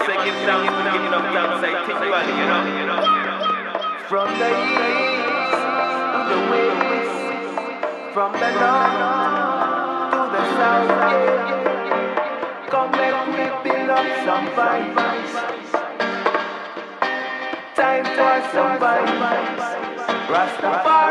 say give thanks for giving up young, say think about it, you know. From the east to the west, from the north to the south, yeah. Come let me build up some vibes. Time for some vibes. Rastafari.